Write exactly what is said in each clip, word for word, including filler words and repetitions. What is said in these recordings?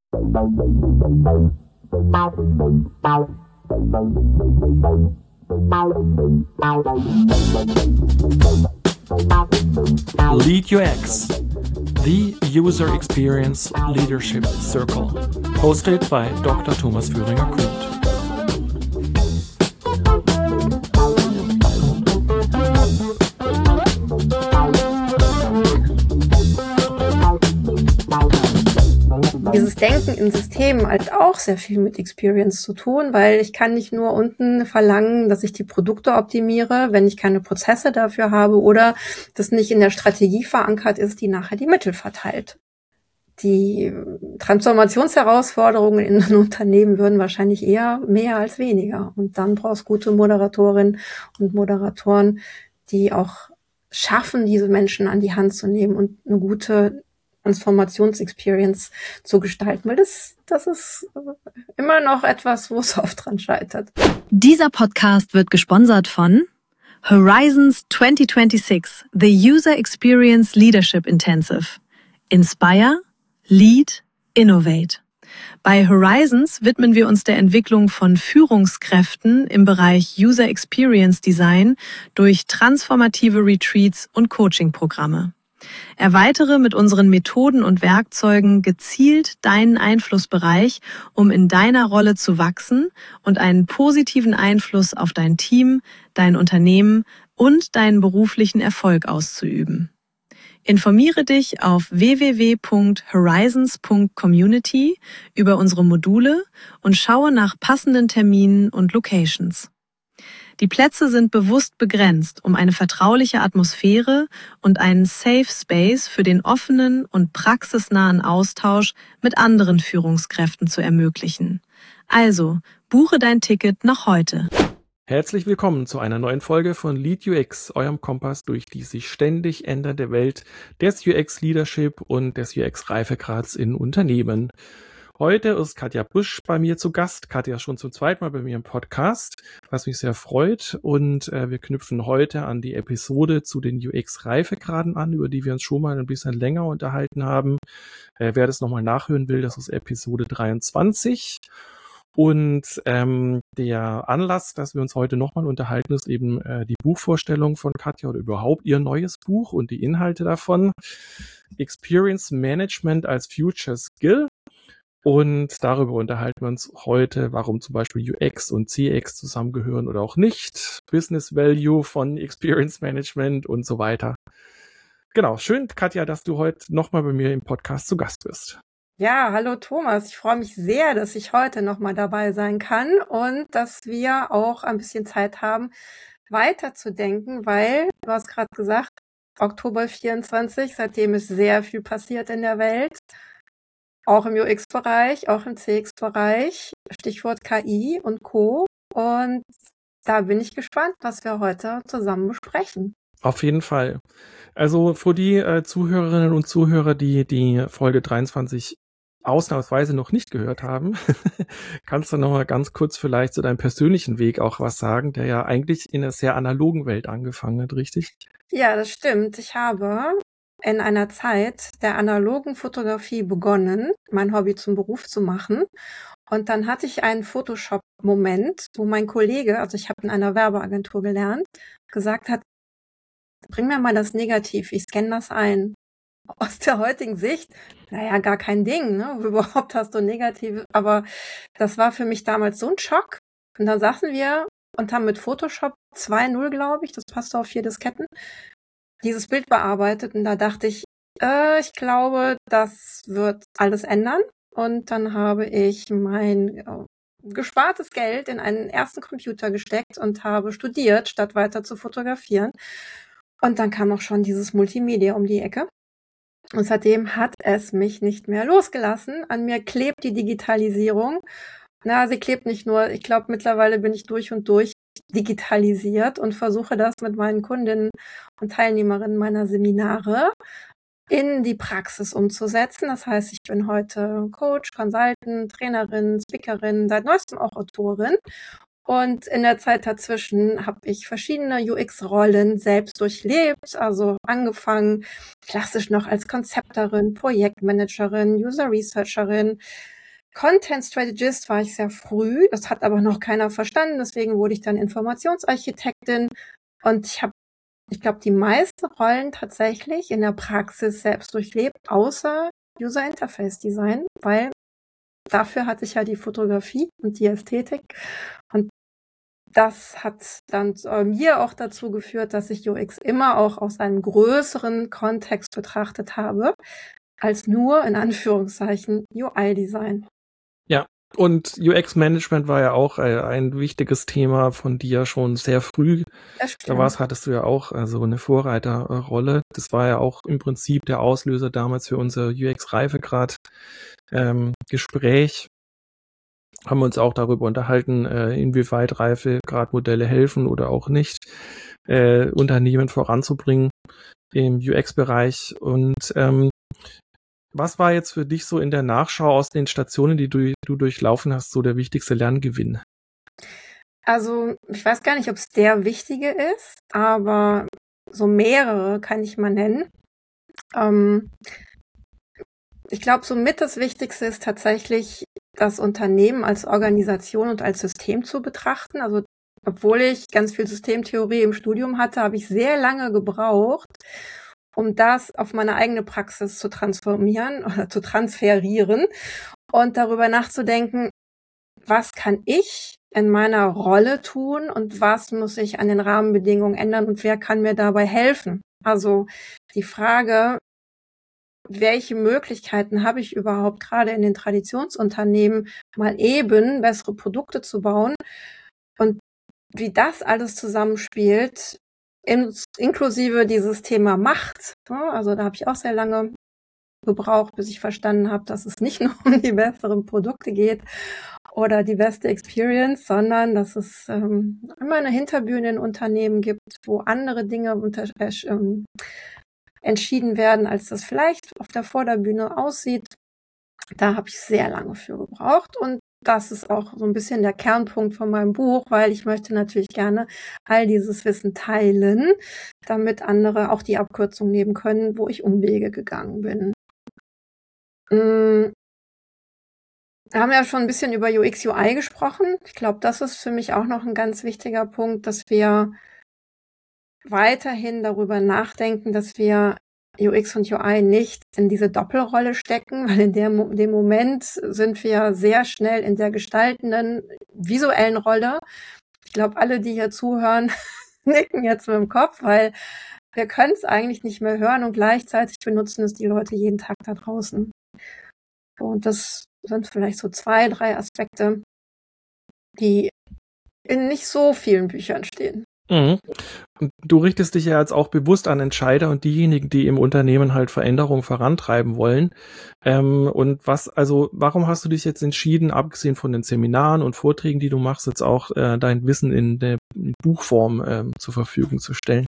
Lead U X, the User Experience Leadership Circle, hosted by Doktor Thomas Führinger-Kluth. Dieses Denken in Systemen hat auch sehr viel mit Experience zu tun, weil ich kann nicht nur unten verlangen, dass ich die Produkte optimiere, wenn ich keine Prozesse dafür habe oder das nicht in der Strategie verankert ist, die nachher die Mittel verteilt. Die Transformationsherausforderungen in den Unternehmen würden wahrscheinlich eher mehr als weniger. Und dann brauchst du gute Moderatorinnen und Moderatoren, die auch schaffen, diese Menschen an die Hand zu nehmen und eine gute Transformationsexperience zu gestalten, weil das, das ist immer noch etwas, wo es oft dran scheitert. Dieser Podcast wird gesponsert von Horizons twenty twenty-six, the User Experience Leadership Intensive. Inspire, Lead, Innovate. Bei Horizons widmen wir uns der Entwicklung von Führungskräften im Bereich User Experience Design durch transformative Retreats und Coaching-Programme. Erweitere mit unseren Methoden und Werkzeugen gezielt deinen Einflussbereich, um in deiner Rolle zu wachsen und einen positiven Einfluss auf dein Team, dein Unternehmen und deinen beruflichen Erfolg auszuüben. Informiere dich auf w w w punkt horizons punkt community über unsere Module und schaue nach passenden Terminen und Locations. Die Plätze sind bewusst begrenzt, um eine vertrauliche Atmosphäre und einen Safe Space für den offenen und praxisnahen Austausch mit anderen Führungskräften zu ermöglichen. Also, buche dein Ticket noch heute. Herzlich willkommen zu einer neuen Folge von Lead U X, eurem Kompass durch die sich ständig ändernde Welt des U X Leadership und des U X Reifegrads in Unternehmen. Heute ist Katja Busch bei mir zu Gast. Katja ist schon zum zweiten Mal bei mir im Podcast, was mich sehr freut. Und äh, wir knüpfen heute an die Episode zu den U X-Reifegraden an, über die wir uns schon mal ein bisschen länger unterhalten haben. Äh, wer das nochmal nachhören will, das ist Episode dreiundzwanzig. Und ähm, der Anlass, dass wir uns heute nochmal unterhalten, ist eben äh, die Buchvorstellung von Katja oder überhaupt ihr neues Buch und die Inhalte davon. Experience Management als Future Skill. Und darüber unterhalten wir uns heute, warum zum Beispiel U X und C X zusammengehören oder auch nicht, Business Value von Experience Management und so weiter. Genau, schön, Katja, dass du heute nochmal bei mir im Podcast zu Gast bist. Ja, hallo Thomas, ich freue mich sehr, dass ich heute nochmal dabei sein kann und dass wir auch ein bisschen Zeit haben, weiterzudenken, weil, du hast gerade gesagt, Oktober vierundzwanzig, seitdem ist sehr viel passiert in der Welt. Auch im U X-Bereich, auch im C X-Bereich, Stichwort K I und Co. Und da bin ich gespannt, was wir heute zusammen besprechen. Auf jeden Fall. Also für die äh, Zuhörerinnen und Zuhörer, die die Folge dreiundzwanzig ausnahmsweise noch nicht gehört haben, kannst du noch mal ganz kurz vielleicht zu deinem persönlichen Weg auch was sagen, der ja eigentlich in einer sehr analogen Welt angefangen hat, richtig? Ja, das stimmt. Ich habe in einer Zeit der analogen Fotografie begonnen, mein Hobby zum Beruf zu machen. Und dann hatte ich einen Photoshop-Moment, wo mein Kollege, also ich habe in einer Werbeagentur gelernt, gesagt hat, bring mir mal das Negativ, ich scanne das ein. Aus der heutigen Sicht, naja, gar kein Ding, ne? Überhaupt hast du Negative. Aber das war für mich damals so ein Schock. Und dann saßen wir und haben mit Photoshop zwei Punkt null, glaube ich, das passte auf vier Disketten, dieses Bild bearbeitet. Und da dachte ich, äh, ich glaube, das wird alles ändern. Und dann habe ich mein äh, gespartes Geld in einen ersten Computer gesteckt und habe studiert, statt weiter zu fotografieren. Und dann kam auch schon dieses Multimedia um die Ecke. Und seitdem hat es mich nicht mehr losgelassen. An mir klebt die Digitalisierung. Na, sie klebt nicht nur. Ich glaube, mittlerweile bin ich durch und durch digitalisiert und versuche das mit meinen Kundinnen und Teilnehmerinnen meiner Seminare in die Praxis umzusetzen. Das heißt, ich bin heute Coach, Consultant, Trainerin, Speakerin, seit neuestem auch Autorin. Und in der Zeit dazwischen habe ich verschiedene U X-Rollen selbst durchlebt, also angefangen klassisch noch als Konzepterin, Projektmanagerin, User-Researcherin, Content Strategist war ich sehr früh, das hat aber noch keiner verstanden, deswegen wurde ich dann Informationsarchitektin und ich habe, ich glaube, die meisten Rollen tatsächlich in der Praxis selbst durchlebt, außer User Interface Design, weil dafür hatte ich ja die Fotografie und die Ästhetik und das hat dann äh, mir auch dazu geführt, dass ich U X immer auch aus einem größeren Kontext betrachtet habe, als nur in Anführungszeichen U I-Design. Ja, und U X-Management war ja auch äh, ein wichtiges Thema von dir schon sehr früh. Da warst, hattest du ja auch also eine Vorreiterrolle. Das war ja auch im Prinzip der Auslöser damals für unser U X-Reifegrad ähm, Gespräch. Haben wir uns auch darüber unterhalten, äh, inwieweit Reifegradmodelle helfen oder auch nicht, äh, Unternehmen voranzubringen im U X-Bereich. Und ähm, was war jetzt für dich so in der Nachschau aus den Stationen, die du, du durchlaufen hast, so der wichtigste Lerngewinn? Also ich weiß gar nicht, ob es der wichtige ist, aber so mehrere kann ich mal nennen. Ähm, ich glaube, somit das Wichtigste ist tatsächlich, das Unternehmen als Organisation und als System zu betrachten. Also obwohl ich ganz viel Systemtheorie im Studium hatte, habe ich sehr lange gebraucht, um das auf meine eigene Praxis zu transformieren oder zu transferieren und darüber nachzudenken, was kann ich in meiner Rolle tun und was muss ich an den Rahmenbedingungen ändern und wer kann mir dabei helfen? Also die Frage, welche Möglichkeiten habe ich überhaupt gerade in den Traditionsunternehmen, mal eben bessere Produkte zu bauen und wie das alles zusammenspielt, in, inklusive dieses Thema Macht. Also da habe ich auch sehr lange gebraucht, bis ich verstanden habe, dass es nicht nur um die besseren Produkte geht oder die beste Experience, sondern dass es ähm, immer eine Hinterbühne in Unternehmen gibt, wo andere Dinge unter, äh, ähm, entschieden werden, als das vielleicht auf der Vorderbühne aussieht. Da habe ich sehr lange für gebraucht und das ist auch so ein bisschen der Kernpunkt von meinem Buch, weil ich möchte natürlich gerne all dieses Wissen teilen, damit andere auch die Abkürzung nehmen können, wo ich Umwege gegangen bin. Wir haben ja schon ein bisschen über U X, U I gesprochen. Ich glaube, das ist für mich auch noch ein ganz wichtiger Punkt, dass wir weiterhin darüber nachdenken, dass wir U X und U I nicht in diese Doppelrolle stecken, weil in der, dem Moment sind wir sehr schnell in der gestaltenden, visuellen Rolle. Ich glaube, alle, die hier zuhören, nicken jetzt mit dem Kopf, weil wir können es eigentlich nicht mehr hören und gleichzeitig benutzen es die Leute jeden Tag da draußen. Und das sind vielleicht so zwei, drei Aspekte, die in nicht so vielen Büchern stehen. Mhm. Und du richtest dich ja jetzt auch bewusst an Entscheider und diejenigen, die im Unternehmen halt Veränderungen vorantreiben wollen. Ähm, und was, also, warum hast du dich jetzt entschieden, abgesehen von den Seminaren und Vorträgen, die du machst, jetzt auch äh, dein Wissen in der Buchform ähm, zur Verfügung zu stellen?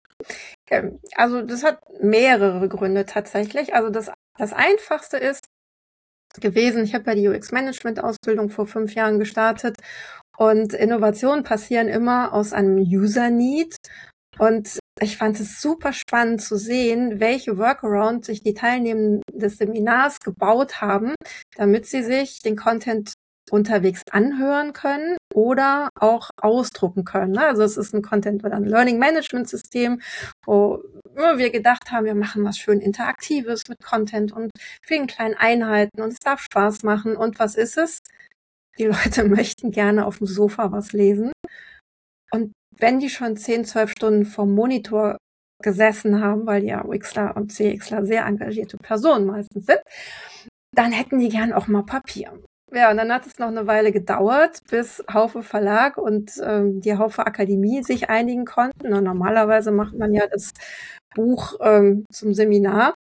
Also, das hat mehrere Gründe tatsächlich. Also, das, das Einfachste ist gewesen, ich habe ja die U X-Management-Ausbildung vor fünf Jahren gestartet. Und Innovationen passieren immer aus einem User-Need. Und ich fand es super spannend zu sehen, welche Workarounds sich die Teilnehmenden des Seminars gebaut haben, damit sie sich den Content unterwegs anhören können oder auch ausdrucken können. Also es ist ein Content oder ein Learning Management System, wo wir gedacht haben, wir machen was schön Interaktives mit Content und vielen kleinen Einheiten und es darf Spaß machen. Und was ist es? Die Leute möchten gerne auf dem Sofa was lesen. Und wenn die schon zehn, zwölf Stunden vorm Monitor gesessen haben, weil die ja UXler und CXler sehr engagierte Personen meistens sind, dann hätten die gern auch mal Papier. Ja, und dann hat es noch eine Weile gedauert, bis Haufe Verlag und ähm, die Haufe Akademie sich einigen konnten. Und normalerweise macht man ja das Buch ähm, zum Seminar.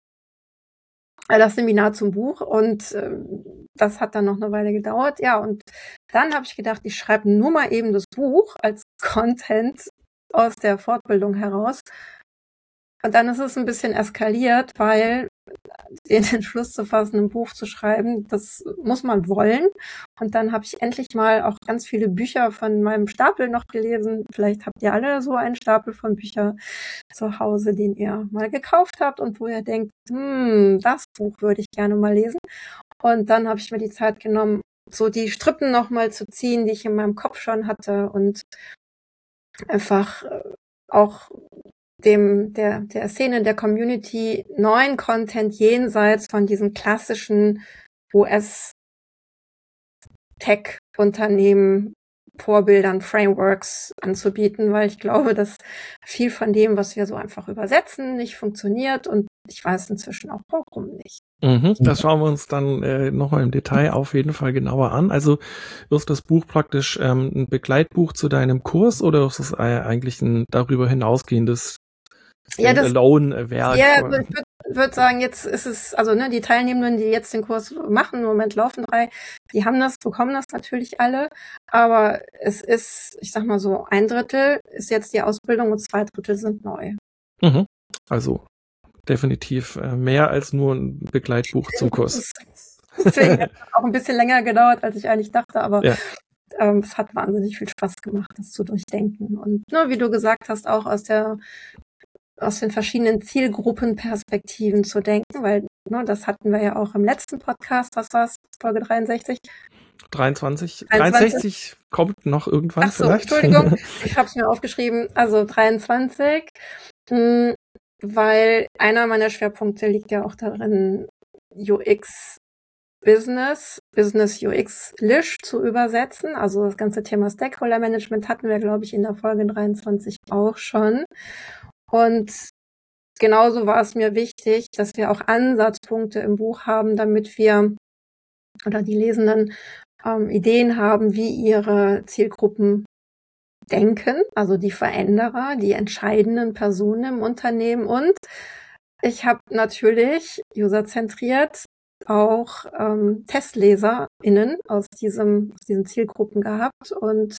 das Seminar zum Buch und äh, das hat dann noch eine Weile gedauert. Ja, und dann habe ich gedacht, ich schreibe nur mal eben das Buch als Content aus der Fortbildung heraus. Und dann ist es ein bisschen eskaliert, weil den Entschluss zu fassen, ein Buch zu schreiben, das muss man wollen. Und dann habe ich endlich mal auch ganz viele Bücher von meinem Stapel noch gelesen. Vielleicht habt ihr alle so einen Stapel von Büchern zu Hause, den ihr mal gekauft habt und wo ihr denkt, hm, das Buch würde ich gerne mal lesen. Und dann habe ich mir die Zeit genommen, so die Strippen nochmal zu ziehen, die ich in meinem Kopf schon hatte und einfach auch dem, der, der Szene, der Community neuen Content jenseits von diesen klassischen U S-Tech-Unternehmen, Vorbildern, Frameworks anzubieten, weil ich glaube, dass viel von dem, was wir so einfach übersetzen, nicht funktioniert und ich weiß inzwischen auch warum nicht. Mhm, das schauen wir uns dann äh, nochmal im Detail auf jeden Fall genauer an. Also ist das Buch praktisch ähm, ein Begleitbuch zu deinem Kurs oder ist es äh, eigentlich ein darüber hinausgehendes Standalone-Werk? Ja, ich würde würd sagen, jetzt ist es, also ne, die Teilnehmenden, die jetzt den Kurs machen, im Moment laufen drei, die haben das, bekommen das natürlich alle, aber es ist, ich sag mal so, ein Drittel ist jetzt die Ausbildung und zwei Drittel sind neu. Mhm. Also definitiv äh, mehr als nur ein Begleitbuch zum Kurs. Deswegen hat es auch ein bisschen länger gedauert, als ich eigentlich dachte, aber ja. ähm, es hat wahnsinnig viel Spaß gemacht, das zu durchdenken. Und ne, wie du gesagt hast, auch aus der aus den verschiedenen Zielgruppenperspektiven zu denken, weil ne, das hatten wir ja auch im letzten Podcast, was war es, Folge dreiundsechzig? dreiundzwanzig. dreiundsechzig kommt noch irgendwann Ach so, vielleicht. Entschuldigung, ich habe es mir aufgeschrieben, also dreiundzwanzig, mh, weil einer meiner Schwerpunkte liegt ja auch darin, U X Business, Business U X Lish zu übersetzen. Also das ganze Thema Stakeholder Management hatten wir, glaube ich, in der Folge dreiundzwanzig auch schon. Und genauso war es mir wichtig, dass wir auch Ansatzpunkte im Buch haben, damit wir oder die Lesenden ähm, Ideen haben, wie ihre Zielgruppen denken, also die Veränderer, die entscheidenden Personen im Unternehmen. Und ich habe natürlich userzentriert auch ähm, TestleserInnen aus diesem aus diesen Zielgruppen gehabt und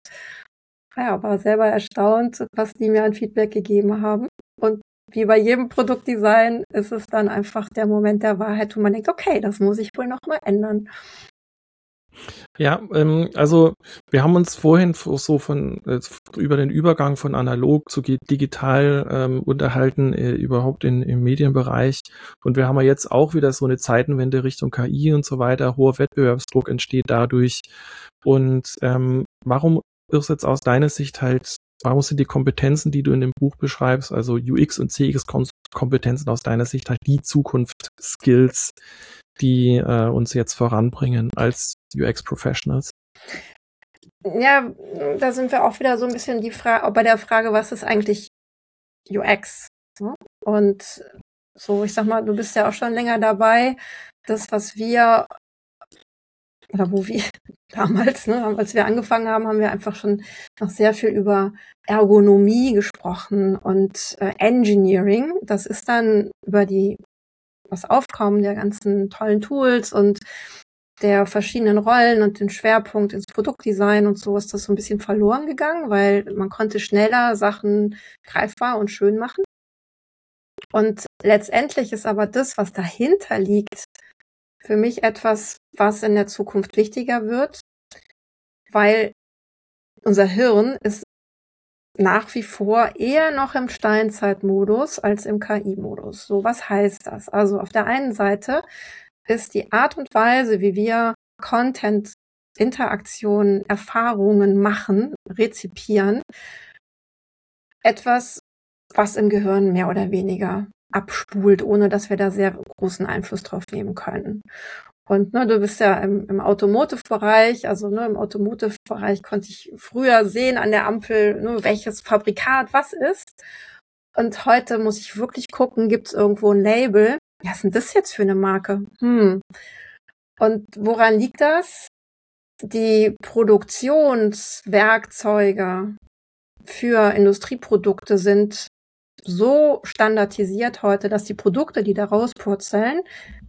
ja, war selber erstaunt, was die mir an Feedback gegeben haben. Und wie bei jedem Produktdesign ist es dann einfach der Moment der Wahrheit, wo man denkt, okay, das muss ich wohl noch mal ändern. Ja, ähm, also wir haben uns vorhin so von äh, über den Übergang von analog zu digital ähm, unterhalten, äh, überhaupt in, im Medienbereich. Und wir haben ja jetzt auch wieder so eine Zeitenwende Richtung K I und so weiter. Hoher Wettbewerbsdruck entsteht dadurch. Und ähm, warum ist jetzt aus deiner Sicht halt, warum sind die Kompetenzen, die du in dem Buch beschreibst, also U X und C X-Kompetenzen aus deiner Sicht halt die Zukunft-Skills, die äh, uns jetzt voranbringen als U X-Professionals? Ja, da sind wir auch wieder so ein bisschen die Frage, bei der Frage, was ist eigentlich U X? Und so, ich sag mal, du bist ja auch schon länger dabei. Das, was wir oder wo wir damals, ne, als wir angefangen haben, haben wir einfach schon noch sehr viel über Ergonomie gesprochen und äh, Engineering. Das ist dann über die das Aufkommen der ganzen tollen Tools und der verschiedenen Rollen und den Schwerpunkt ins Produktdesign und so ist das so ein bisschen verloren gegangen, weil man konnte schneller Sachen greifbar und schön machen. Und letztendlich ist aber das, was dahinter liegt, für mich etwas, was in der Zukunft wichtiger wird, weil unser Hirn ist nach wie vor eher noch im Steinzeitmodus als im K I-Modus. So, was heißt das? Also auf der einen Seite ist die Art und Weise, wie wir Content, Interaktionen, Erfahrungen machen, rezipieren, etwas, was im Gehirn mehr oder weniger abspult, ohne dass wir da sehr großen Einfluss drauf nehmen können. Und ne, du bist ja im, im Automotive-Bereich, also ne, im Automotive-Bereich konnte ich früher sehen an der Ampel, ne, welches Fabrikat was ist. Und heute muss ich wirklich gucken, gibt es irgendwo ein Label? Was ist denn das jetzt für eine Marke? Hm. Und woran liegt das? Die Produktionswerkzeuge für Industrieprodukte sind so standardisiert heute, dass die Produkte, die da rauspurzeln,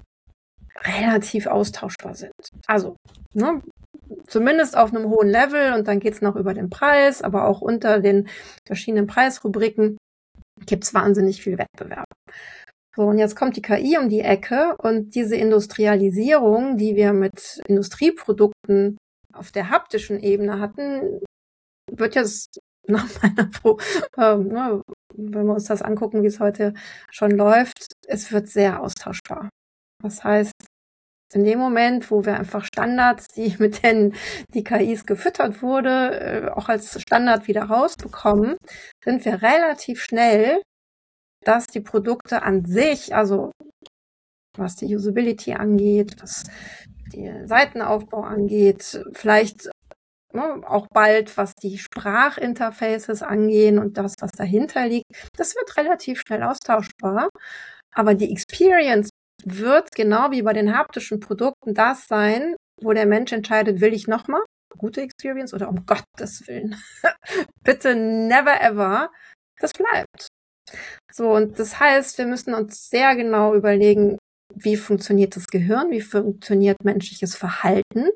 relativ austauschbar sind. Also, ne, zumindest auf einem hohen Level und dann geht's noch über den Preis, aber auch unter den verschiedenen Preisrubriken gibt's wahnsinnig viel Wettbewerb. So, und jetzt kommt die K I um die Ecke und diese Industrialisierung, die wir mit Industrieprodukten auf der haptischen Ebene hatten, wird jetzt nach meiner Pro, äh, ne, wenn wir uns das angucken, wie es heute schon läuft, es wird sehr austauschbar. Das heißt, in dem Moment, wo wir einfach Standards, die mit denen die K Is gefüttert wurde, auch als Standard wieder rausbekommen, sind wir relativ schnell, dass die Produkte an sich, also was die Usability angeht, was den Seitenaufbau angeht, vielleicht ne, auch bald, was die Sprachinterfaces angehen und das, was dahinter liegt, das wird relativ schnell austauschbar. Aber die Experience wird genau wie bei den haptischen Produkten das sein, wo der Mensch entscheidet, will ich nochmal gute Experience oder um Gottes Willen, bitte never ever, das bleibt. So, und das heißt, wir müssen uns sehr genau überlegen, wie funktioniert das Gehirn, wie funktioniert menschliches Verhalten.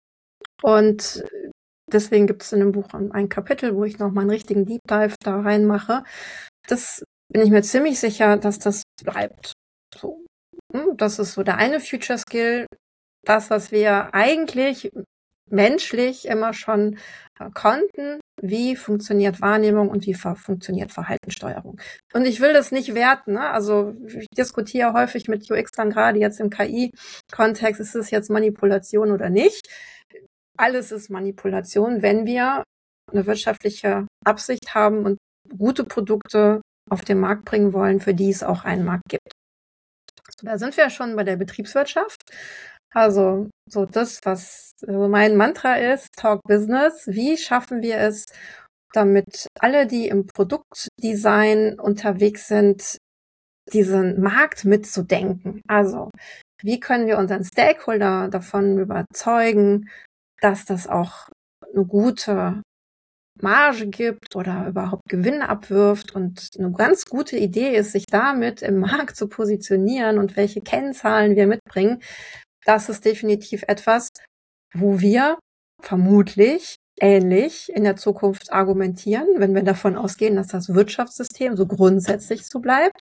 Und deswegen gibt es in dem Buch ein Kapitel, wo ich nochmal einen richtigen Deep Dive da reinmache. Das bin ich mir ziemlich sicher, dass das bleibt. So. Das ist so der eine Future Skill, das, was wir eigentlich menschlich immer schon äh, konnten. Wie funktioniert Wahrnehmung und wie ver- funktioniert Verhaltenssteuerung? Und ich will das nicht werten. Ne? Also ich diskutiere häufig mit U X dann gerade jetzt im K I-Kontext, ist es jetzt Manipulation oder nicht? Alles ist Manipulation, wenn wir eine wirtschaftliche Absicht haben und gute Produkte auf den Markt bringen wollen, für die es auch einen Markt gibt. So, da sind wir schon bei der Betriebswirtschaft. Also so das, was also mein Mantra ist, Talk Business. Wie schaffen wir es, damit alle, die im Produktdesign unterwegs sind, diesen Markt mitzudenken? Also wie können wir unseren Stakeholder davon überzeugen, dass das auch eine gute Marge gibt oder überhaupt Gewinn abwirft und eine ganz gute Idee ist, sich damit im Markt zu positionieren und welche Kennzahlen wir mitbringen. Das ist definitiv etwas, wo wir vermutlich ähnlich in der Zukunft argumentieren, wenn wir davon ausgehen, dass das Wirtschaftssystem so grundsätzlich so bleibt.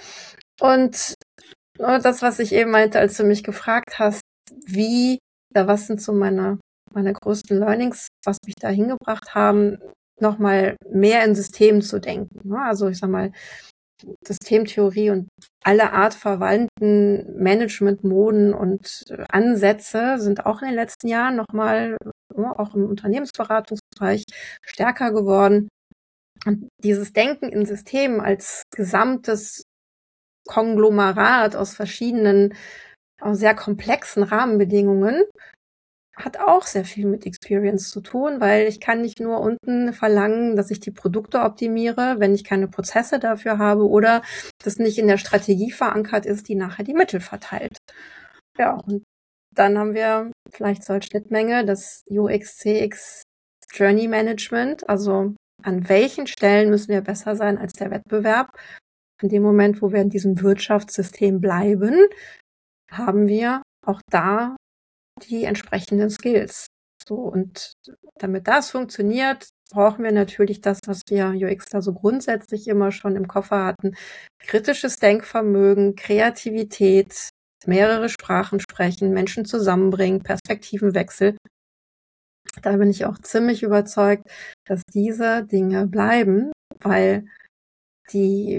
Und das, was ich eben meinte, als du mich gefragt hast, wie, da was sind so meine, meine größten Learnings, was mich da hingebracht haben, nochmal mehr in Systemen zu denken. Also ich sag mal, Systemtheorie und alle Art verwandten Managementmoden und Ansätze sind auch in den letzten Jahren nochmal, auch im Unternehmensberatungsbereich, stärker geworden. Und dieses Denken in Systemen als gesamtes Konglomerat aus verschiedenen, auch sehr komplexen Rahmenbedingungen hat auch sehr viel mit Experience zu tun, weil ich kann nicht nur unten verlangen, dass ich die Produkte optimiere, wenn ich keine Prozesse dafür habe oder das nicht in der Strategie verankert ist, die nachher die Mittel verteilt. Ja, und dann haben wir vielleicht so als Schnittmenge das U X C X Journey Management, also an welchen Stellen müssen wir besser sein als der Wettbewerb. In dem Moment, wo wir in diesem Wirtschaftssystem bleiben, haben wir auch da die entsprechenden Skills. So, und damit das funktioniert, brauchen wir natürlich das, was wir U X da so grundsätzlich immer schon im Koffer hatten. Kritisches Denkvermögen, Kreativität, mehrere Sprachen sprechen, Menschen zusammenbringen, Perspektivenwechsel. Da bin ich auch ziemlich überzeugt, dass diese Dinge bleiben, weil die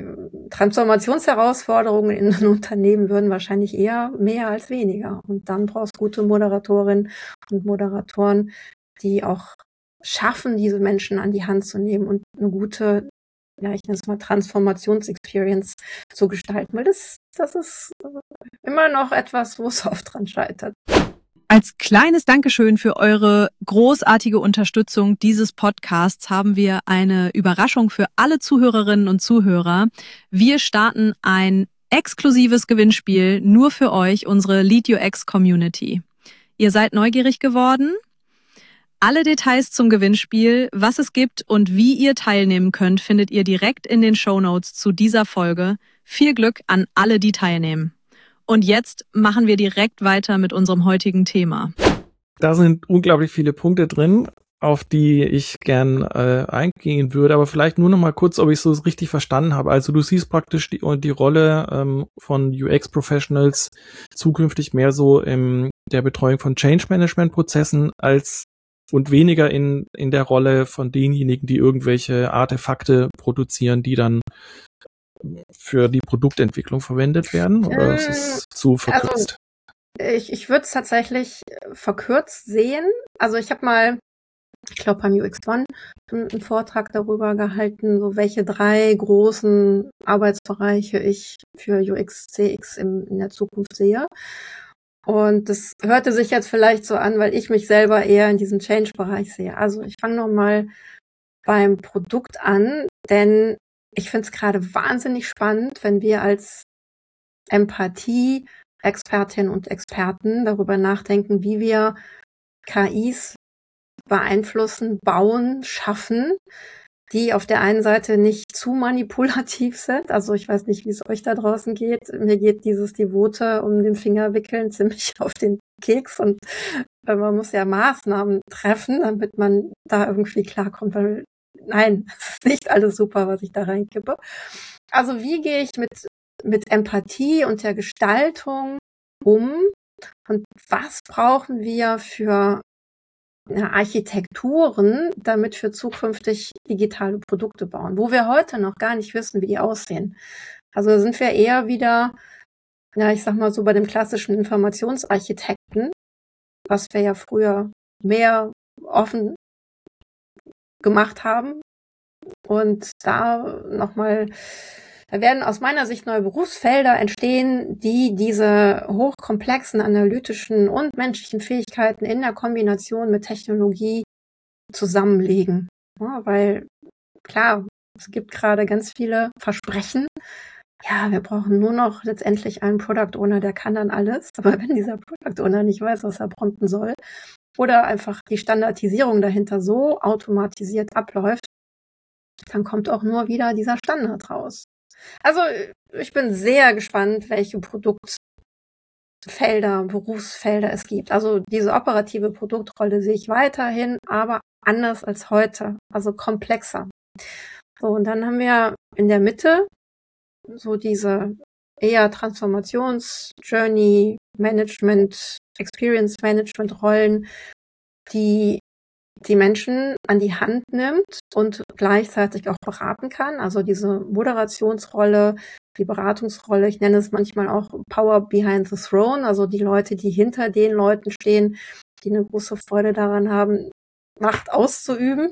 Transformationsherausforderungen in den Unternehmen würden wahrscheinlich eher mehr als weniger. Und dann brauchst du gute Moderatorinnen und Moderatoren, die auch schaffen, diese Menschen an die Hand zu nehmen und eine gute, ja, ich nenne es mal Transformationsexperience zu gestalten. Weil das, das ist immer noch etwas, wo es oft dran scheitert. Als kleines Dankeschön für eure großartige Unterstützung dieses Podcasts haben wir eine Überraschung für alle Zuhörerinnen und Zuhörer. Wir starten ein exklusives Gewinnspiel nur für euch, unsere Lead U X Community. Ihr seid neugierig geworden? Alle Details zum Gewinnspiel, was es gibt und wie ihr teilnehmen könnt, findet ihr direkt in den Shownotes zu dieser Folge. Viel Glück an alle, die teilnehmen. Und jetzt machen wir direkt weiter mit unserem heutigen Thema. Da sind unglaublich viele Punkte drin, auf die ich gern äh, eingehen würde, aber vielleicht nur noch mal kurz, ob ich so richtig verstanden habe. Also du siehst praktisch die, die Rolle ähm, von U X-Professionals zukünftig mehr so in der Betreuung von Change-Management-Prozessen als und weniger in in der Rolle von denjenigen, die irgendwelche Artefakte produzieren, die dann für die Produktentwicklung verwendet werden, oder Ähm, ist es zu verkürzt? ich, ich würde es tatsächlich verkürzt sehen. Also ich habe mal, ich glaube beim U X One einen Vortrag darüber gehalten, so welche drei großen Arbeitsbereiche ich für U X C X im, in der Zukunft sehe. Und das hörte sich jetzt vielleicht so an, weil ich mich selber eher in diesem Change-Bereich sehe. Also ich fange nochmal beim Produkt an, denn ich finde es gerade wahnsinnig spannend, wenn wir als Empathie-Expertinnen und Experten darüber nachdenken, wie wir K Is beeinflussen, bauen, schaffen, die auf der einen Seite nicht zu manipulativ sind. Also ich weiß nicht, wie es euch da draußen geht. Mir geht dieses Devote um den Finger wickeln ziemlich auf den Keks und man muss ja Maßnahmen treffen, damit man da irgendwie klarkommt, weil nein, es ist nicht alles super, was ich da reinkippe. Also wie gehe ich mit, mit Empathie und der Gestaltung um und was brauchen wir für ja, Architekturen, damit wir zukünftig digitale Produkte bauen, wo wir heute noch gar nicht wissen, wie die aussehen. Also sind wir eher wieder, ja, ich sag mal so bei dem klassischen Informationsarchitekten, was wir ja früher mehr offen gemacht haben. Und da nochmal, da werden aus meiner Sicht neue Berufsfelder entstehen, die diese hochkomplexen analytischen und menschlichen Fähigkeiten in der Kombination mit Technologie zusammenlegen. Ja, weil klar, es gibt gerade ganz viele Versprechen. Ja, wir brauchen nur noch letztendlich einen Product Owner, der kann dann alles. Aber wenn dieser Product Owner nicht weiß, was er prompten soll, oder einfach die Standardisierung dahinter so automatisiert abläuft, dann kommt auch nur wieder dieser Standard raus. Also ich bin sehr gespannt, welche Produktfelder, Berufsfelder es gibt. Also diese operative Produktrolle sehe ich weiterhin, aber anders als heute, also komplexer. So, und dann haben wir in der Mitte so diese eher Transformations-, Journey, Management, Experience Management Rollen, die die Menschen an die Hand nimmt und gleichzeitig auch beraten kann. Also diese Moderationsrolle, die Beratungsrolle, ich nenne es manchmal auch Power Behind the Throne, also die Leute, die hinter den Leuten stehen, die eine große Freude daran haben, Macht auszuüben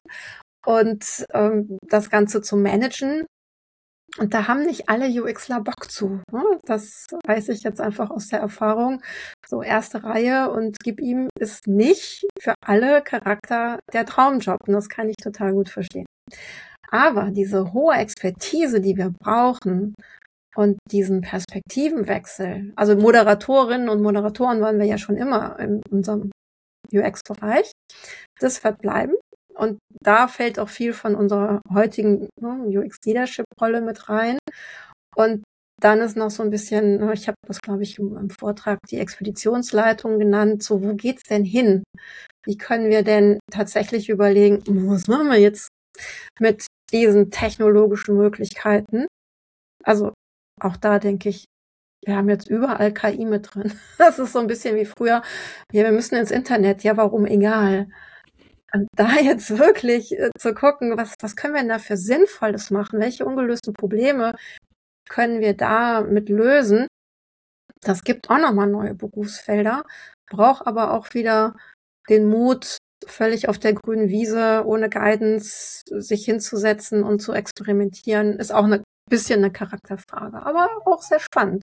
und ähm, das Ganze zu managen. Und da haben nicht alle UXler Bock zu. Ne? Das weiß ich jetzt einfach aus der Erfahrung. So erste Reihe und gib ihm ist nicht für alle Charakter der Traumjob. Und das kann ich total gut verstehen. Aber diese hohe Expertise, die wir brauchen und diesen Perspektivenwechsel, also Moderatorinnen und Moderatoren waren wir ja schon immer in unserem U X-Bereich, das wird bleiben. Und da fällt auch viel von unserer heutigen ne, U X-Leadership-Rolle mit rein. Und dann ist noch so ein bisschen, ich habe das, glaube ich, im, im Vortrag die Expeditionsleitung genannt, so wo geht's denn hin? Wie können wir denn tatsächlich überlegen, was machen wir jetzt mit diesen technologischen Möglichkeiten? Also auch da denke ich, wir haben jetzt überall K I mit drin. Das ist so ein bisschen wie früher, ja, wir müssen ins Internet, ja, warum egal? Und da jetzt wirklich äh, zu gucken, was, was können wir denn da für Sinnvolles machen? Welche ungelösten Probleme können wir da mit lösen? Das gibt auch nochmal neue Berufsfelder, braucht aber auch wieder den Mut, völlig auf der grünen Wiese, ohne Guidance, sich hinzusetzen und zu experimentieren. Ist auch ein bisschen eine Charakterfrage, aber auch sehr spannend.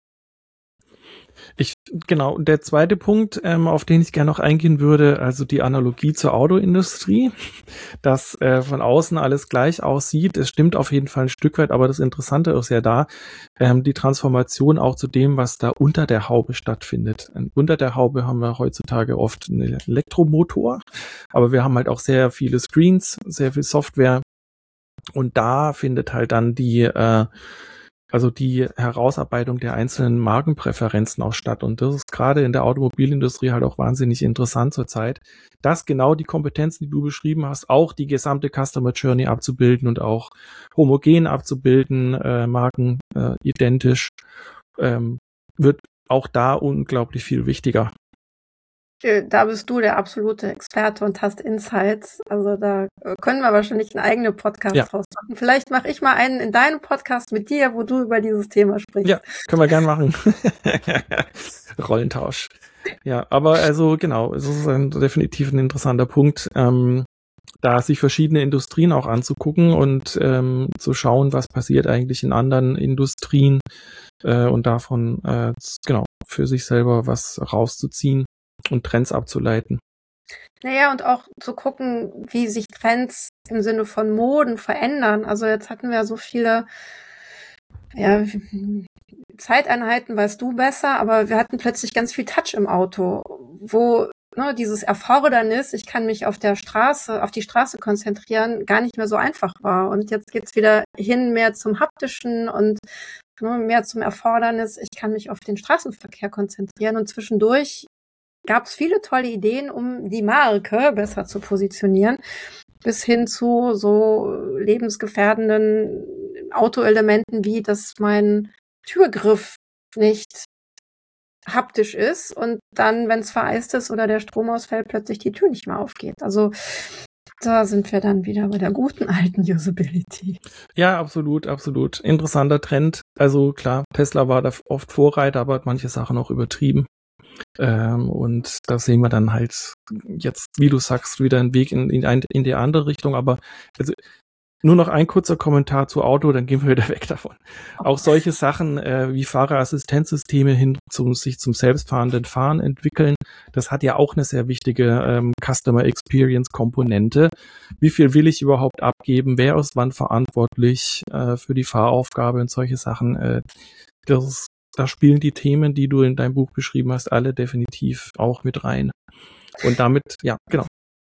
Ich, genau, der zweite Punkt, ähm, auf den ich gerne noch eingehen würde, also die Analogie zur Autoindustrie, dass äh, von außen alles gleich aussieht. Es stimmt auf jeden Fall ein Stück weit, aber das Interessante ist ja da, ähm, die Transformation auch zu dem, was da unter der Haube stattfindet. Und unter der Haube haben wir heutzutage oft einen Elektromotor, aber wir haben halt auch sehr viele Screens, sehr viel Software und da findet halt dann die äh, Also die Herausarbeitung der einzelnen Markenpräferenzen auch statt. Und das ist gerade in der Automobilindustrie halt auch wahnsinnig interessant zurzeit, dass genau die Kompetenzen, die du beschrieben hast, auch die gesamte Customer Journey abzubilden und auch homogen abzubilden, äh, Marken äh, identisch, ähm, wird auch da unglaublich viel wichtiger. Da bist du der absolute Experte und hast Insights. Also da können wir wahrscheinlich einen eigenen Podcast Ja. draus machen. Vielleicht mache ich mal einen in deinem Podcast mit dir, wo du über dieses Thema sprichst. Ja, können wir gern machen. Rollentausch. Ja, aber also genau, es ist ein, definitiv ein interessanter Punkt, ähm, da sich verschiedene Industrien auch anzugucken und ähm, zu schauen, was passiert eigentlich in anderen Industrien äh, und davon äh, genau für sich selber was rauszuziehen und Trends abzuleiten. Naja, und auch zu gucken, wie sich Trends im Sinne von Moden verändern. Also jetzt hatten wir so viele ja, Zeiteinheiten, weißt du besser, aber wir hatten plötzlich ganz viel Touch im Auto, wo ne, dieses Erfordernis, ich kann mich auf der Straße, auf die Straße konzentrieren, gar nicht mehr so einfach war. Und jetzt geht's wieder hin mehr zum Haptischen und ne, mehr zum Erfordernis, ich kann mich auf den Straßenverkehr konzentrieren. Und zwischendurch gab es viele tolle Ideen, um die Marke besser zu positionieren, bis hin zu so lebensgefährdenden Autoelementen wie, dass mein Türgriff nicht haptisch ist und dann, wenn es vereist ist oder der Strom ausfällt, plötzlich die Tür nicht mehr aufgeht. Also da sind wir dann wieder bei der guten alten Usability. Ja, absolut, absolut. Interessanter Trend. Also klar, Tesla war da oft Vorreiter, aber hat manche Sachen auch übertrieben. Ähm, und da sehen wir dann halt jetzt, wie du sagst, wieder einen Weg in, in, ein, in die andere Richtung. Aber also nur noch ein kurzer Kommentar zu Auto, dann gehen wir wieder weg davon. Auch solche Sachen äh, wie Fahrerassistenzsysteme hin zum sich zum selbstfahrenden Fahren entwickeln, das hat ja auch eine sehr wichtige ähm, Customer Experience Komponente. Wie viel will ich überhaupt abgeben? Wer ist wann verantwortlich äh, für die Fahraufgabe und solche Sachen? Äh, das ist Da spielen die Themen, die du in deinem Buch beschrieben hast, alle definitiv auch mit rein. Und damit, ja, genau.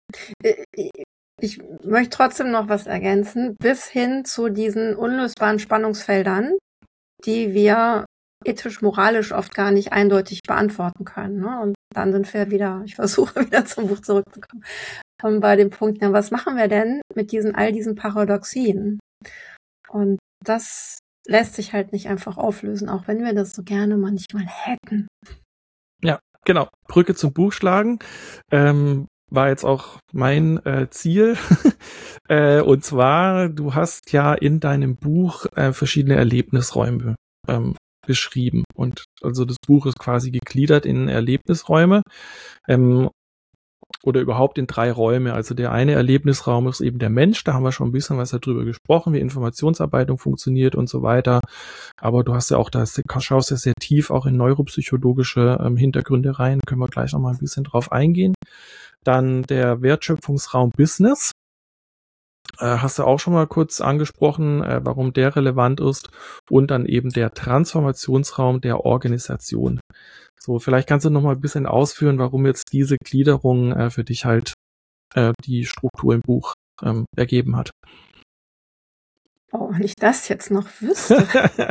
Ich möchte trotzdem noch was ergänzen, bis hin zu diesen unlösbaren Spannungsfeldern, die wir ethisch-moralisch oft gar nicht eindeutig beantworten können. Ne? Und dann sind wir wieder, ich versuche wieder zum Buch zurückzukommen, um bei dem Punkt, ja, was machen wir denn mit diesen all diesen Paradoxien? Und das lässt sich halt nicht einfach auflösen, auch wenn wir das so gerne manchmal hätten. Ja, genau. Brücke zum Buch schlagen ähm, war jetzt auch mein äh, Ziel. äh, und zwar, du hast ja in deinem Buch äh, verschiedene Erlebnisräume ähm, beschrieben. Und also das Buch ist quasi gegliedert in Erlebnisräume. Ähm, oder überhaupt in drei Räume. Also der eine Erlebnisraum ist eben der Mensch, da haben wir schon ein bisschen was darüber gesprochen, wie Informationsarbeitung funktioniert und so weiter. Aber du hast ja auch, da schaust ja sehr tief auch in neuropsychologische ähm, Hintergründe rein, können wir gleich noch mal ein bisschen drauf eingehen. Dann der Wertschöpfungsraum Business. Äh, hast du auch schon mal kurz angesprochen, äh, warum der relevant ist. Und dann eben der Transformationsraum der Organisation. So, vielleicht kannst du noch mal ein bisschen ausführen, warum jetzt diese Gliederung äh, für dich halt äh, die Struktur im Buch ähm, ergeben hat. Oh, wenn ich das jetzt noch wüsste.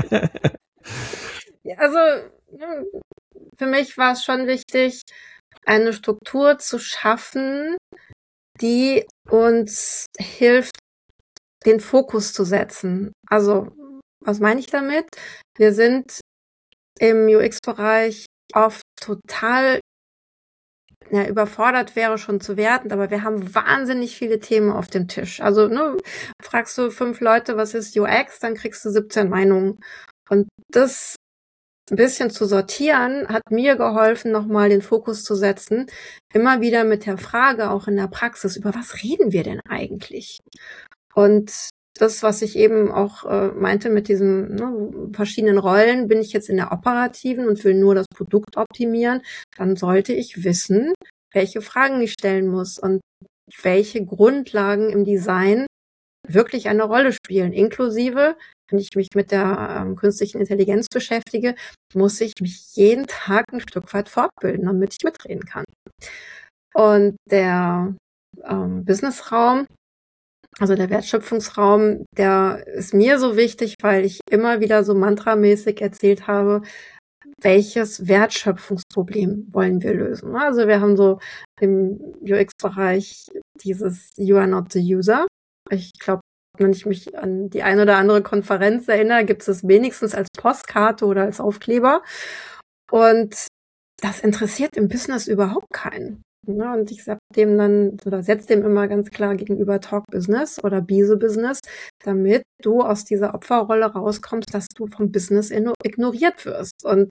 Ja, also für mich war es schon wichtig, eine Struktur zu schaffen, die uns hilft, den Fokus zu setzen. Also, was meine ich damit? Wir sind im U X-Bereich oft total, ja, überfordert wäre schon zu werten, aber wir haben wahnsinnig viele Themen auf dem Tisch. Also, ne, fragst du fünf Leute, was ist U X, dann kriegst du siebzehn Meinungen. Und das ein bisschen zu sortieren, hat mir geholfen, nochmal den Fokus zu setzen, immer wieder mit der Frage, auch in der Praxis, über was reden wir denn eigentlich? Und das, was ich eben auch äh, meinte mit diesen ne, verschiedenen Rollen, bin ich jetzt in der operativen und will nur das Produkt optimieren, dann sollte ich wissen, welche Fragen ich stellen muss und welche Grundlagen im Design wirklich eine Rolle spielen, inklusive, wenn ich mich mit der ähm, künstlichen Intelligenz beschäftige, muss ich mich jeden Tag ein Stück weit fortbilden, damit ich mitreden kann. Und der ähm, Businessraum, also der Wertschöpfungsraum, der ist mir so wichtig, weil ich immer wieder so mantramäßig erzählt habe, welches Wertschöpfungsproblem wollen wir lösen. Also wir haben so im U X-Bereich dieses You are not the user. Ich glaube, wenn ich mich an die ein oder andere Konferenz erinnere, gibt es es wenigstens als Postkarte oder als Aufkleber. Und das interessiert im Business überhaupt keinen. Ne? Und ich sag dem dann oder setze dem immer ganz klar gegenüber Talk Business oder Biso Business, damit du aus dieser Opferrolle rauskommst, dass du vom Business ignoriert wirst. Und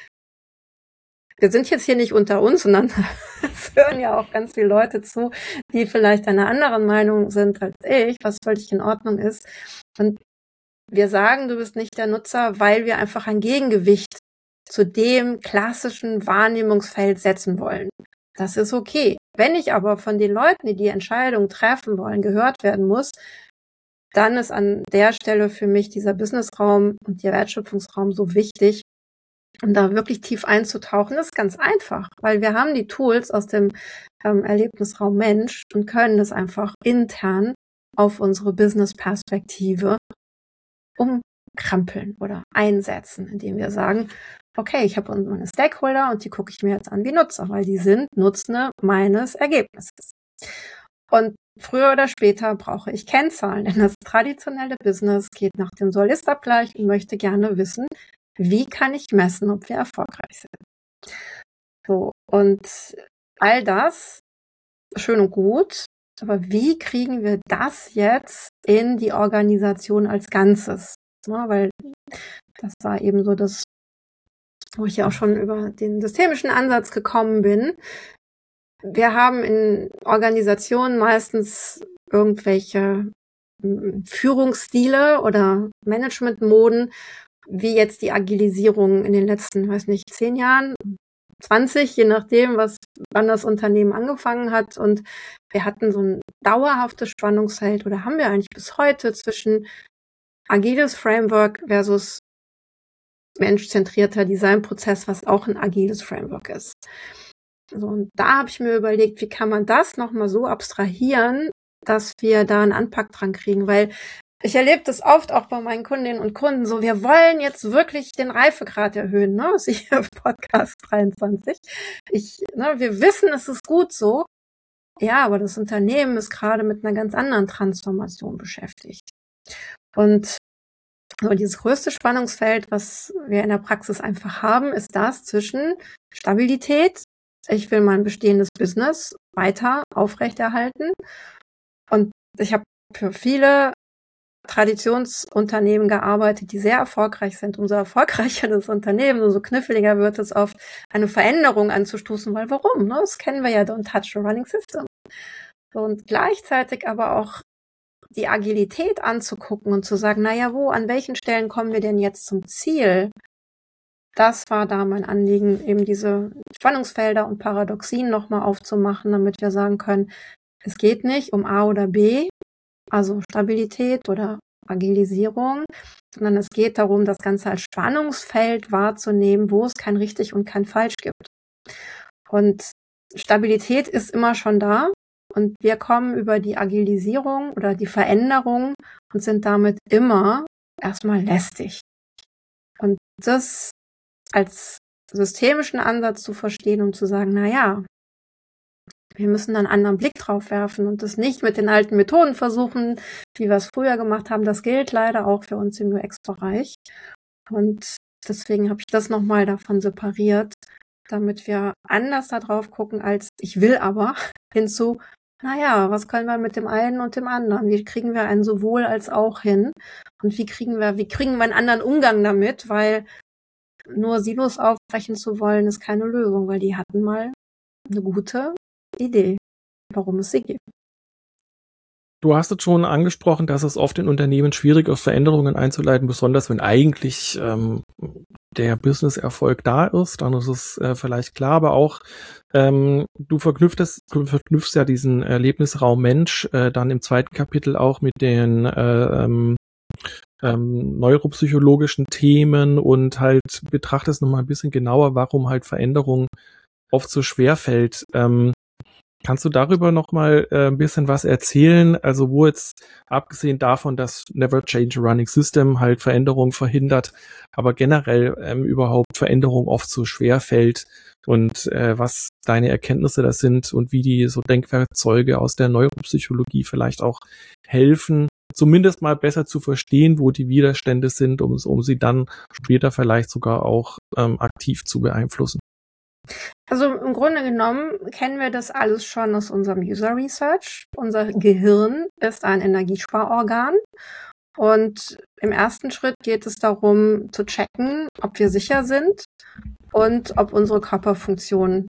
wir sind jetzt hier nicht unter uns, sondern es hören ja auch ganz viele Leute zu, die vielleicht einer anderen Meinung sind als ich, was völlig in Ordnung ist. Und wir sagen, du bist nicht der Nutzer, weil wir einfach ein Gegengewicht zu dem klassischen Wahrnehmungsfeld setzen wollen. Das ist okay. Wenn ich aber von den Leuten, die die Entscheidung treffen wollen, gehört werden muss, dann ist an der Stelle für mich dieser Businessraum und der Wertschöpfungsraum so wichtig, um da wirklich tief einzutauchen. Das ist ganz einfach, weil wir haben die Tools aus dem ähm, Erlebnisraum Mensch und können das einfach intern auf unsere Business-Perspektive umkrampeln oder einsetzen, indem wir sagen, okay, ich habe meine Stakeholder und die gucke ich mir jetzt an wie Nutzer, weil die sind Nutzende meines Ergebnisses. Und früher oder später brauche ich Kennzahlen, denn das traditionelle Business geht nach dem Soll-Ist-Abgleich und möchte gerne wissen, wie kann ich messen, ob wir erfolgreich sind. So, und all das, schön und gut, aber wie kriegen wir das jetzt in die Organisation als Ganzes? Ja, weil das war eben so das, wo ich ja auch schon über den systemischen Ansatz gekommen bin. Wir haben in Organisationen meistens irgendwelche Führungsstile oder Managementmoden, wie jetzt die Agilisierung in den letzten, weiß nicht, zehn Jahren, zwanzig, je nachdem, was, wann das Unternehmen angefangen hat. Und wir hatten so ein dauerhaftes Spannungsfeld oder haben wir eigentlich bis heute zwischen agiles Framework versus menschzentrierter Designprozess, was auch ein agiles Framework ist. So, und da habe ich mir überlegt, wie kann man das nochmal so abstrahieren, dass wir da einen Anpack dran kriegen, weil ich erlebe das oft auch bei meinen Kundinnen und Kunden so, wir wollen jetzt wirklich den Reifegrad erhöhen, ne? Das ist hier Podcast dreiundzwanzig. Ich, ne, wir wissen, es ist gut so. Ja, aber das Unternehmen ist gerade mit einer ganz anderen Transformation beschäftigt. Und so dieses größte Spannungsfeld, was wir in der Praxis einfach haben, ist das zwischen Stabilität. Ich will mein bestehendes Business weiter aufrechterhalten. Und ich habe für viele Traditionsunternehmen gearbeitet, die sehr erfolgreich sind. Umso erfolgreicher das Unternehmen, umso kniffliger wird es oft, eine Veränderung anzustoßen, weil warum? Ne? Das kennen wir ja, don't touch the running system. Und gleichzeitig aber auch die Agilität anzugucken und zu sagen, naja, wo, an welchen Stellen kommen wir denn jetzt zum Ziel? Das war da mein Anliegen, eben diese Spannungsfelder und Paradoxien nochmal aufzumachen, damit wir sagen können, es geht nicht um A oder B, also Stabilität oder Agilisierung, sondern es geht darum, das Ganze als Spannungsfeld wahrzunehmen, wo es kein richtig und kein falsch gibt. Und Stabilität ist immer schon da und wir kommen über die Agilisierung oder die Veränderung und sind damit immer erstmal lästig. Und das als systemischen Ansatz zu verstehen und zu sagen, na ja, wir müssen einen anderen Blick drauf werfen und das nicht mit den alten Methoden versuchen, wie wir es früher gemacht haben. Das gilt leider auch für uns im U X-Bereich. Und deswegen habe ich das nochmal davon separiert, damit wir anders da drauf gucken als ich will aber hinzu, naja, was können wir mit dem einen und dem anderen? Wie kriegen wir einen sowohl als auch hin? Und wie kriegen wir, wie kriegen wir einen anderen Umgang damit? Weil nur Silos aufbrechen zu wollen, ist keine Lösung, weil die hatten mal eine gute Idee, warum es sie gibt. Du hast es schon angesprochen, dass es oft in Unternehmen schwierig ist, Veränderungen einzuleiten, besonders wenn eigentlich ähm, der Business-Erfolg da ist, dann ist es äh, vielleicht klar, aber auch ähm, du verknüpfst, du verknüpfst ja diesen Erlebnisraum Mensch äh, dann im zweiten Kapitel auch mit den äh, ähm, ähm, neuropsychologischen Themen und halt betrachtest nochmal ein bisschen genauer, warum halt Veränderung oft so schwer fällt. Ähm, Kannst du darüber noch mal äh, ein bisschen was erzählen? Also wo jetzt, abgesehen davon, dass Never Change a Running System halt Veränderung verhindert, aber generell ähm, überhaupt Veränderung oft so schwer fällt und äh, was deine Erkenntnisse da sind und wie die so Denkwerkzeuge aus der Neuropsychologie vielleicht auch helfen, zumindest mal besser zu verstehen, wo die Widerstände sind, um, um sie dann später vielleicht sogar auch ähm, aktiv zu beeinflussen. Also im Grunde genommen kennen wir das alles schon aus unserem User Research. Unser Gehirn ist ein Energiesparorgan. Und im ersten Schritt geht es darum, zu checken, ob wir sicher sind und ob unsere Körperfunktionen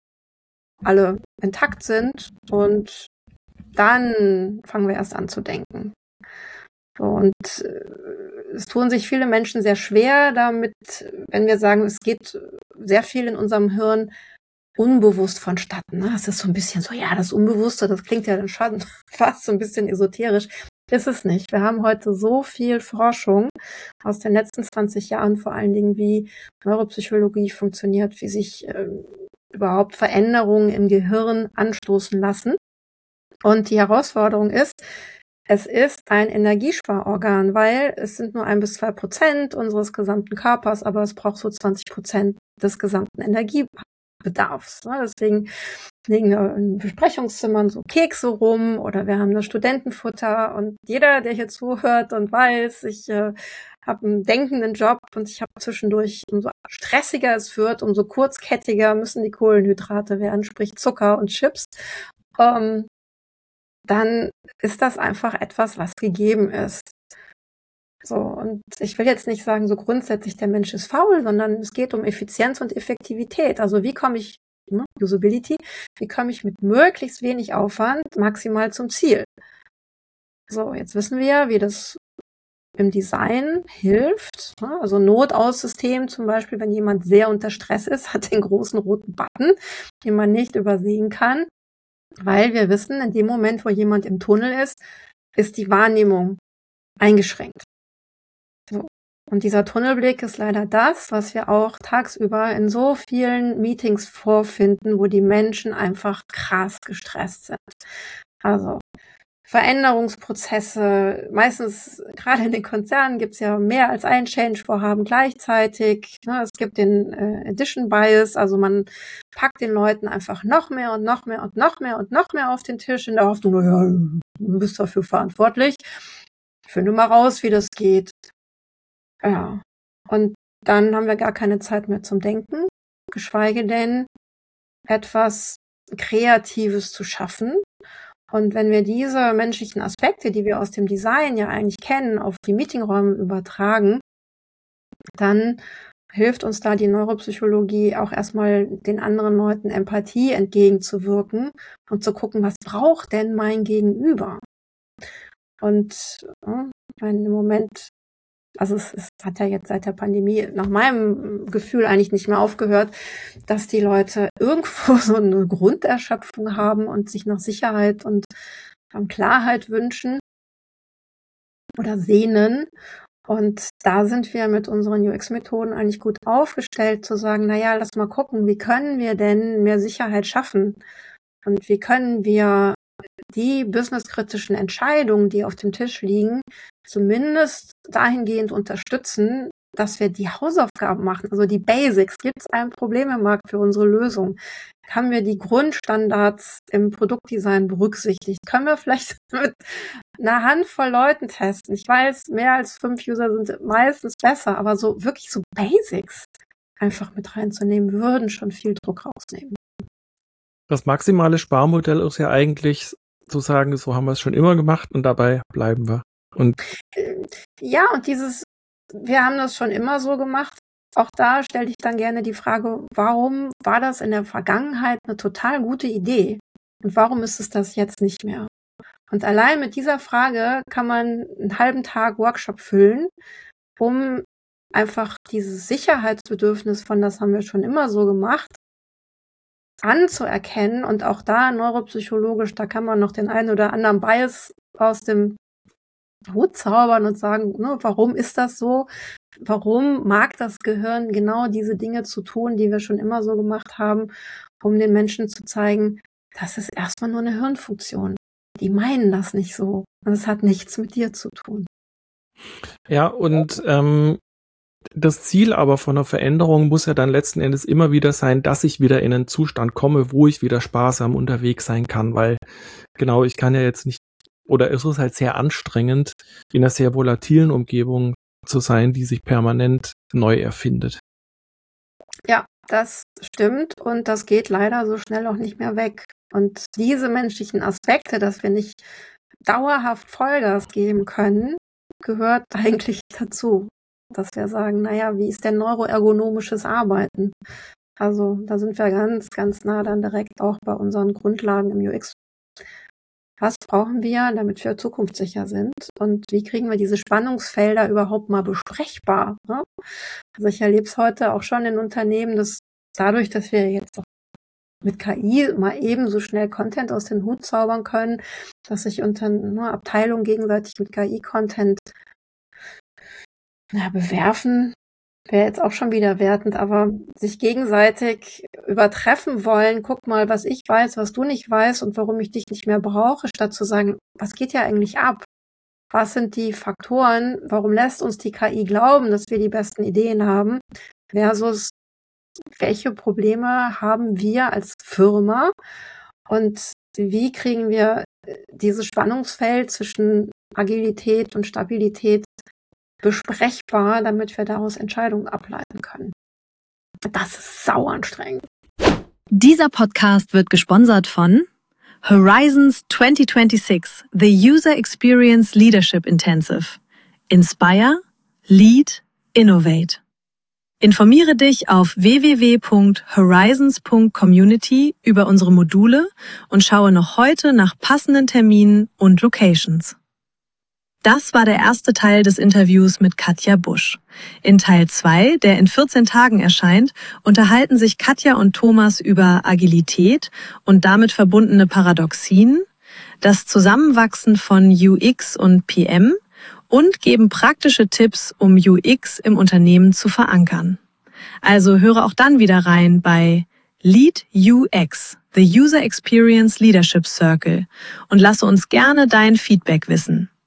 alle intakt sind. Und dann fangen wir erst an zu denken. Und es tun sich viele Menschen sehr schwer damit, wenn wir sagen, es geht sehr viel in unserem Hirn unbewusst vonstatten. Es ist so ein bisschen so, ja, das Unbewusste, das klingt ja dann schon fast so ein bisschen esoterisch. Ist es nicht. Wir haben heute so viel Forschung aus den letzten zwanzig Jahren, vor allen Dingen, wie Neuropsychologie funktioniert, wie sich äh, überhaupt Veränderungen im Gehirn anstoßen lassen. Und die Herausforderung ist, es ist ein Energiesparorgan, weil es sind nur ein bis zwei Prozent unseres gesamten Körpers, aber es braucht so zwanzig Prozent des gesamten Energiebedarfs. Deswegen liegen wir in Besprechungszimmern so Kekse rum oder wir haben das Studentenfutter und jeder, der hier zuhört und weiß, ich äh, habe einen denkenden Job und ich habe zwischendurch, umso stressiger es wird, umso kurzkettiger müssen die Kohlenhydrate werden, sprich Zucker und Chips. Ähm, dann ist das einfach etwas, was gegeben ist. So, und ich will jetzt nicht sagen, so grundsätzlich der Mensch ist faul, sondern es geht um Effizienz und Effektivität. Also wie komme ich, ne, Usability, wie komme ich mit möglichst wenig Aufwand maximal zum Ziel? So, jetzt wissen wir, wie das im Design hilft. Ne? Also Notaussystem zum Beispiel, wenn jemand sehr unter Stress ist, hat den großen roten Button, den man nicht übersehen kann. Weil wir wissen, in dem Moment, wo jemand im Tunnel ist, ist die Wahrnehmung eingeschränkt. So. Und dieser Tunnelblick ist leider das, was wir auch tagsüber in so vielen Meetings vorfinden, wo die Menschen einfach krass gestresst sind. Also Veränderungsprozesse, meistens gerade in den Konzernen gibt es ja mehr als ein Change-Vorhaben gleichzeitig. Es gibt den äh, Addition Bias, also man packt den Leuten einfach noch mehr und noch mehr und noch mehr und noch mehr auf den Tisch in der Hoffnung, naja, du bist dafür verantwortlich. Finde mal raus, wie das geht. Ja, und dann haben wir gar keine Zeit mehr zum Denken, geschweige denn etwas Kreatives zu schaffen. Und wenn wir diese menschlichen Aspekte, die wir aus dem Design ja eigentlich kennen, auf die Meetingräume übertragen, dann hilft uns da die Neuropsychologie auch erstmal den anderen Leuten Empathie entgegenzuwirken und zu gucken, was braucht denn mein Gegenüber? Und ja, im Moment, also es, es hat ja jetzt seit der Pandemie nach meinem Gefühl eigentlich nicht mehr aufgehört, dass die Leute irgendwo so eine Grunderschöpfung haben und sich nach Sicherheit und Klarheit wünschen oder sehnen. Und da sind wir mit unseren U X-Methoden eigentlich gut aufgestellt, zu sagen, naja, lass mal gucken, wie können wir denn mehr Sicherheit schaffen? Und wie können wir die businesskritischen Entscheidungen, die auf dem Tisch liegen, zumindest dahingehend unterstützen, dass wir die Hausaufgaben machen, also die Basics. Gibt es ein Problem im Markt für unsere Lösung? Haben wir die Grundstandards im Produktdesign berücksichtigt? Können wir vielleicht mit einer Handvoll Leuten testen? Ich weiß, mehr als fünf User sind meistens besser, aber so wirklich so Basics einfach mit reinzunehmen, würden schon viel Druck rausnehmen. Das maximale Sparmodell ist ja eigentlich zu sagen, so haben wir es schon immer gemacht und dabei bleiben wir. Und ja, und dieses, wir haben das schon immer so gemacht, auch da stelle ich dann gerne die Frage, warum war das in der Vergangenheit eine total gute Idee und warum ist es das jetzt nicht mehr? Und allein mit dieser Frage kann man einen halben Tag Workshop füllen, um einfach dieses Sicherheitsbedürfnis von, das haben wir schon immer so gemacht, anzuerkennen. Und auch da neuropsychologisch, da kann man noch den einen oder anderen Bias aus dem Hut zaubern und sagen, ne, warum ist das so? Warum mag das Gehirn genau diese Dinge zu tun, die wir schon immer so gemacht haben, um den Menschen zu zeigen, das ist erstmal nur eine Hirnfunktion. Die meinen das nicht so. Und es hat nichts mit dir zu tun. Ja, und ähm, das Ziel aber von einer Veränderung muss ja dann letzten Endes immer wieder sein, dass ich wieder in einen Zustand komme, wo ich wieder sparsam unterwegs sein kann, weil genau, ich kann ja jetzt nicht, oder es ist halt sehr anstrengend, in einer sehr volatilen Umgebung zu sein, die sich permanent neu erfindet. Ja, das stimmt und das geht leider so schnell auch nicht mehr weg. Und diese menschlichen Aspekte, dass wir nicht dauerhaft Vollgas geben können, gehört eigentlich dazu. Dass wir sagen, naja, wie ist denn neuroergonomisches Arbeiten? Also da sind wir ganz, ganz nah dann direkt auch bei unseren Grundlagen im U X. Was brauchen wir, damit wir zukunftssicher sind? Und wie kriegen wir diese Spannungsfelder überhaupt mal besprechbar? Ne? Also ich erlebe es heute auch schon in Unternehmen, dass dadurch, dass wir jetzt auch mit K I mal eben so schnell Content aus den Hut zaubern können, dass sich unter ne, Abteilungen gegenseitig mit K I-Content ja, bewerfen, wäre jetzt auch schon wieder wertend, aber sich gegenseitig übertreffen wollen, guck mal, was ich weiß, was du nicht weißt und warum ich dich nicht mehr brauche, statt zu sagen, was geht ja eigentlich ab? Was sind die Faktoren? Warum lässt uns die K I glauben, dass wir die besten Ideen haben? Versus, welche Probleme haben wir als Firma? Und wie kriegen wir dieses Spannungsfeld zwischen Agilität und Stabilität besprechbar, damit wir daraus Entscheidungen ableiten können. Das ist sau anstrengend. Dieser Podcast wird gesponsert von Horizons twenty twenty-six, the User Experience Leadership Intensive. Inspire, Lead, Innovate. Informiere dich auf w w w punkt horizons punkt community über unsere Module und schaue noch heute nach passenden Terminen und Locations. Das war der erste Teil des Interviews mit Katja Busch. In Teil zwei, der in vierzehn Tagen erscheint, unterhalten sich Katja und Thomas über Agilität und damit verbundene Paradoxien, das Zusammenwachsen von U X und P M und geben praktische Tipps, um U X im Unternehmen zu verankern. Also höre auch dann wieder rein bei Lead U X, the User Experience Leadership Circle, und lasse uns gerne dein Feedback wissen.